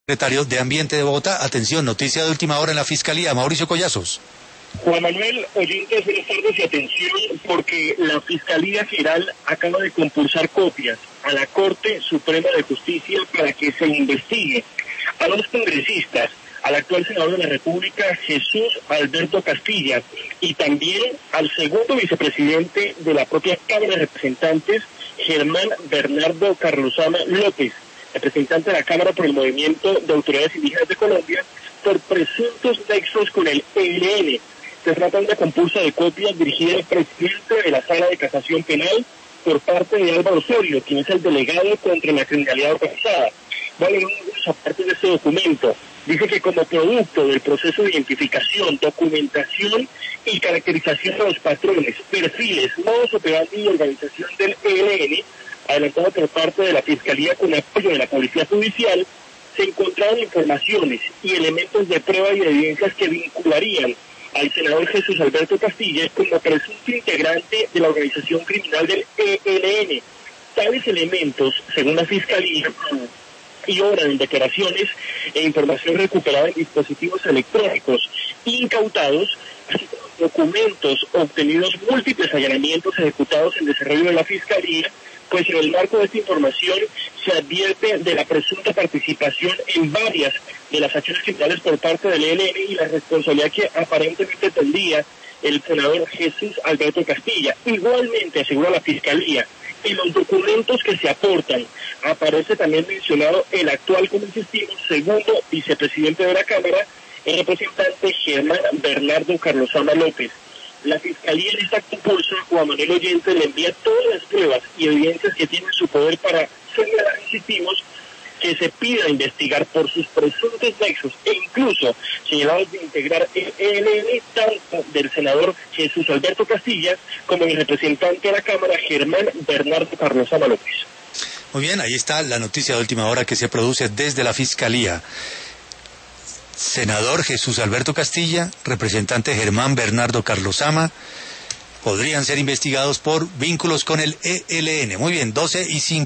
Secretario de Ambiente de Bogotá. Atención, noticia de última hora en la Fiscalía. Mauricio Collazos. Juan Manuel, oyentes, buenas tardes y atención, porque la Fiscalía General acaba de compulsar copias a la Corte Suprema de Justicia para que se investigue a los congresistas, al actual senador de la República, Jesús Alberto Castilla, y también al segundo vicepresidente de la propia Cámara de Representantes, Germán Bernardo Carlosama López, representante de la Cámara por el Movimiento de Autoridades Indígenas de Colombia, por presuntos nexos con el ELN. Se trata de una compulsa de copias dirigida al presidente de la Sala de Casación Penal por parte de Álvaro Osorio, quien es el delegado contra la criminalidad organizada. Voy a leer algunas partes de este documento. Dice que como producto del proceso de identificación, documentación y caracterización de los patrones, perfiles, modos operandi y organización del ELN, adelantado por parte de la Fiscalía con apoyo de la Policía Judicial, se encontraron informaciones y elementos de prueba y evidencias que vincularían al senador Jesús Alberto Castilla como presunto integrante de la organización criminal del ELN. Tales elementos, según la Fiscalía, y obran en declaraciones e información recuperada en dispositivos electrónicos incautados, así como documentos obtenidos, múltiples allanamientos ejecutados en desarrollo de la Fiscalía, pues en el marco de esta información se advierte de la presunta participación en varias de las acciones criminales por parte del ELN y la responsabilidad que aparentemente tendría el senador Jesús Alberto Castilla. Igualmente, asegura la Fiscalía, en los documentos que se aportan aparece también mencionado el actual, como insistimos, segundo vicepresidente de la Cámara, el representante Germán Bernardo Carlosama López. La Fiscalía en esta compulsa, Juan Manuel oyente, le envía todas las pruebas y evidencias que tiene en su poder para señalar, insistimos, que se pida investigar por sus presuntos nexos e incluso señalados de integrar el ELN, tanto del senador Jesús Alberto Castilla como el representante de la Cámara, Germán Bernardo Carlosama López. Muy bien, ahí está la noticia de última hora que se produce desde la Fiscalía. Senador Jesús Alberto Castilla, representante Germán Bernardo Carlosama, podrían ser investigados por vínculos con el ELN. Muy bien, 12:50.